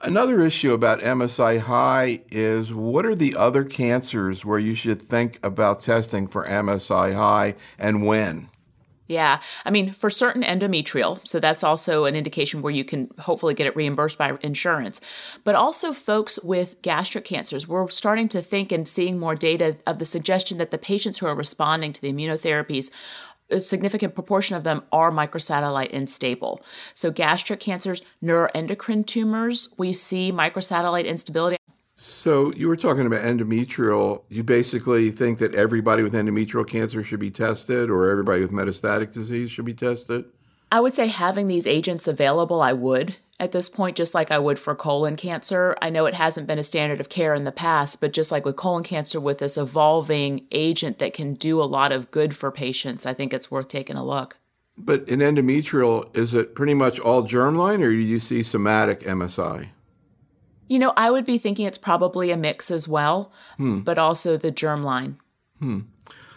Another issue about MSI high is what are the other cancers where you should think about testing for MSI high and when? Yeah. I mean, for certain endometrial, so that's also an indication where you can hopefully get it reimbursed by insurance. But also folks with gastric cancers, we're starting to think and seeing more data of the suggestion that the patients who are responding to the immunotherapies, a significant proportion of them are microsatellite instable. So gastric cancers, neuroendocrine tumors, we see microsatellite instability. So you were talking about endometrial. You basically think that everybody with endometrial cancer should be tested or everybody with metastatic disease should be tested? I would say having these agents available, I would at this point, just like I would for colon cancer. I know it hasn't been a standard of care in the past, but just like with colon cancer, with this evolving agent that can do a lot of good for patients, I think it's worth taking a look. But in endometrial, is it pretty much all germline or do you see somatic MSI? You know, I would be thinking it's probably a mix as well, but also the germline.